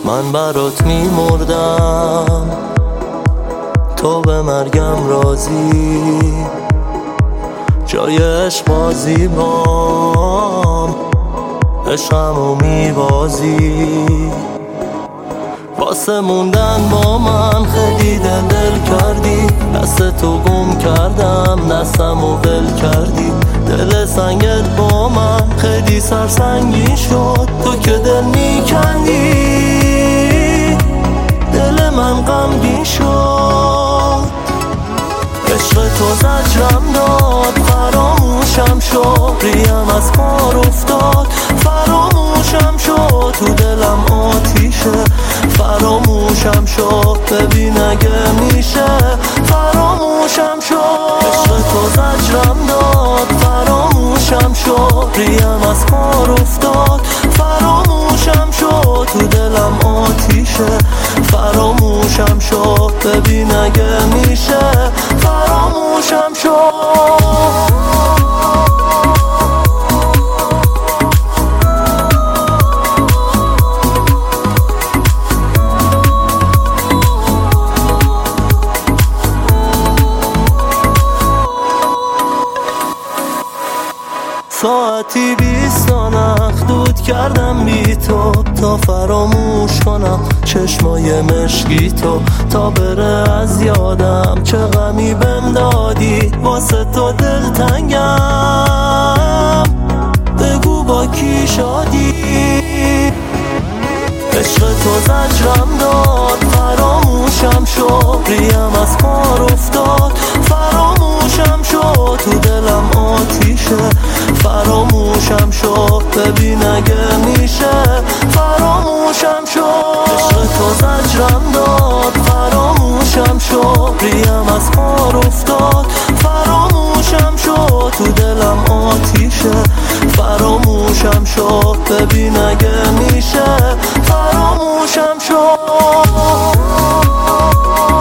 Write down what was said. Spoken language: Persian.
من برات میمردم، تو به مرگم راضی، جای عشق بازی بام عشقمو میبازی. واسه موندن با من خیلی دل کردی، دست تو گم کردم دستمو ول کردی. دل سنگت با من خیلی سرسنگی شد، تو که دل میکندی دل من غمگین شد. عشق تو زجرم داد فراموشم شد، ریم از کار افتاد فراموشم شد. تو دلم آتیشه فراموشم شد، ببین اگه میشه فراموشم شد. عشق تو زجرم داد فراموشم شد، ریم از کار افتاد فراموشم شد. تو دلم آتیشه فراموشم شد، ببین اگه میشه فراموشم شد. ساعتی 20 مخدود کردم بی تو، تا فراموش کنم چشمای مشکی تو. تا بره از یادم چه غمی بهم دادی، واسه تو دلتنگم بگو با کی شادی. عشق تو زجرم داد فراموشم شد، ریم از کار افتاد فراموشم شد. تو دلم آتیشه فراموشم شد، ببین اگه میشه فراموشم شد. عشق تو زجرم داد فراموشم شد، ریم از کار افتاد فراموشم شد. تو دلم آتیشه فراموشم شد، ببین اگه میشه فراموشم شد.